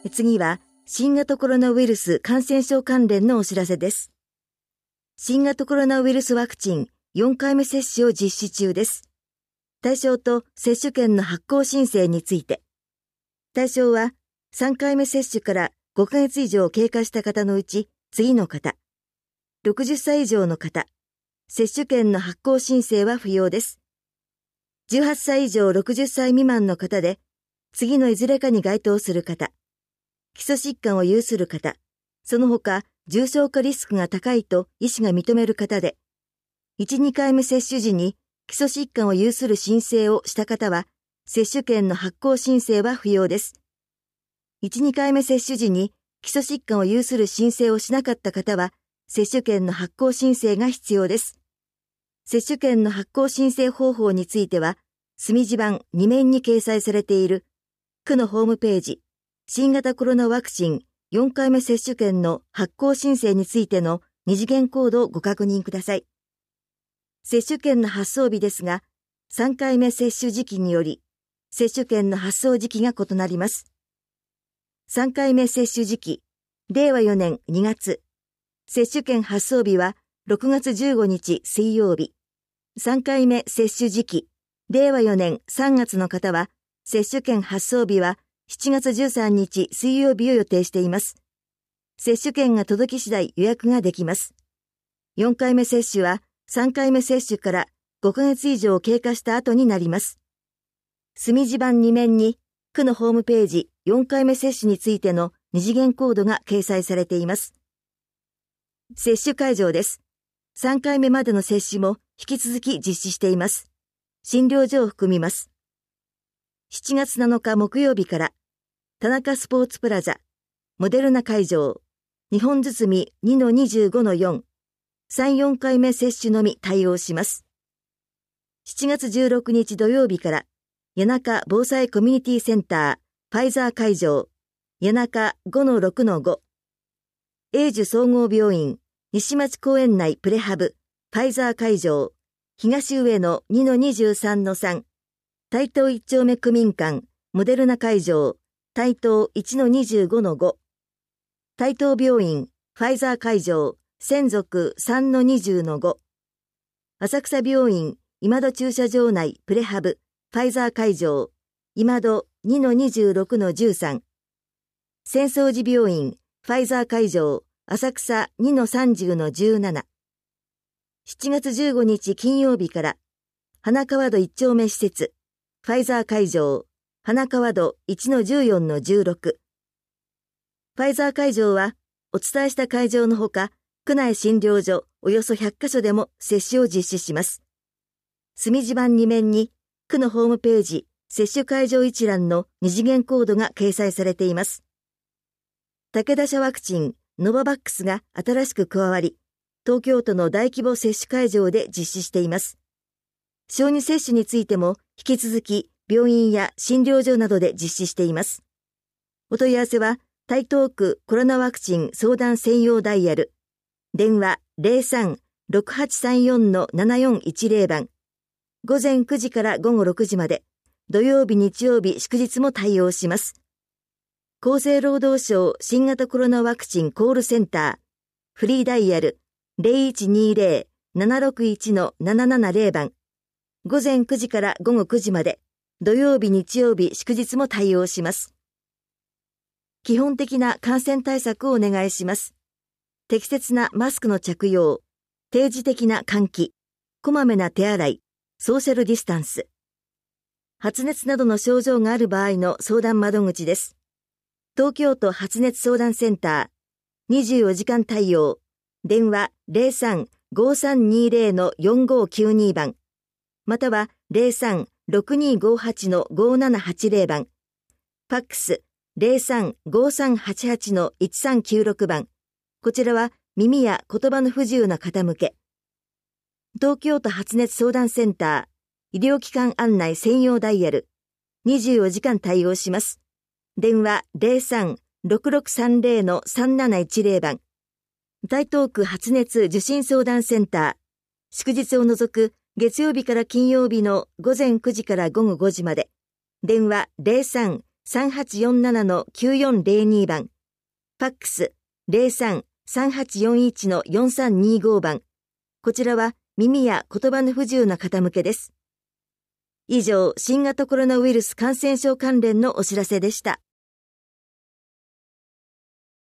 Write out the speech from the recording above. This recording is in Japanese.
次は新型コロナウイルス感染症関連のお知らせです。新型コロナウイルスワクチン4回目接種を実施中です。対象と接種券の発行申請について。対象は3回目接種から5ヶ月以上経過した方のうち次の方。60歳以上の方。接種券の発行申請は不要です。18歳以上60歳未満の方で、次のいずれかに該当する方。基礎疾患を有する方。その他、重症化リスクが高いと医師が認める方で、1、2回目接種時に基礎疾患を有する申請をした方は、接種券の発行申請は不要です。1、2回目接種時に基礎疾患を有する申請をしなかった方は、接種券の発行申請が必要です。接種券の発行申請方法については、墨字版2面に掲載されている、区のホームページ、新型コロナワクチン4回目接種券の発行申請についての二次元コードをご確認ください。接種券の発送日ですが、3回目接種時期により、接種券の発送時期が異なります。3回目接種時期、令和4年2月。接種券発送日は6月15日水曜日。3回目接種時期、令和4年3月の方は、接種券発送日は7月13日水曜日を予定しています。接種券が届き次第予約ができます。4回目接種は3回目接種から5ヶ月以上経過した後になります。墨字版2面に区のホームページ4回目接種についての二次元コードが掲載されています。接種会場です。3回目までの接種も引き続き実施しています。診療所を含みます。7月7日木曜日から、田中スポーツプラザ、モデルナ会場、日本包み 2-25-4、3、4回目接種のみ対応します。7月16日土曜日から、谷中防災コミュニティセンター、ファイザー会場、谷中 5-6-5、永寿総合病院、西町公園内プレハブ、ファイザー会場、東上野 2-23-3、台東一丁目区民館、モデルナ会場、台東 1-25-5、台東病院、ファイザー会場、専属 3-20-5、浅草病院、今戸駐車場内プレハブ、ファイザー会場、今戸 2-26-13、浅草寺病院、ファイザー会場、浅草 2-30-17、7月15日金曜日から、花川戸一丁目施設、ファイザー会場、花川戸 1-14-16。ファイザー会場は、お伝えした会場のほか、区内診療所およそ100カ所でも接種を実施します。墨字版2面に、区のホームページ、接種会場一覧の二次元コードが掲載されています。武田社ワクチン、ノババックスが新しく加わり、東京都の大規模接種会場で実施しています。小児接種についても引き続き病院や診療所などで実施しています。お問い合わせは台東区コロナワクチン相談専用ダイヤル、電話 03-6834-7410 番、午前9時から午後6時まで、土曜日日曜日祝日も対応します。厚生労働省新型コロナワクチンコールセンター、フリーダイヤル 0120-761-770 番、午前9時から午後9時まで、土曜日日曜日祝日も対応します。基本的な感染対策をお願いします。適切なマスクの着用、定時的な換気、こまめな手洗い、ソーシャルディスタンス。発熱などの症状がある場合の相談窓口です。東京都発熱相談センター、24時間対応、電話 03-5320-4592 番、または 03-6258-5780 番、ファックス 03-5388-1396 番、こちらは耳や言葉の不自由な方向け。東京都発熱相談センター、医療機関案内専用ダイヤル、24時間対応します。電話 03-6630-3710 番、台東区発熱受診相談センター、祝日を除く月曜日から金曜日の午前9時から午後5時まで、電話 3847-9402番、ファックス 03-3841-4325 番。こちらは耳や言葉の不自由な方向けです。以上、新型コロナウイルス感染症関連のお知らせでした。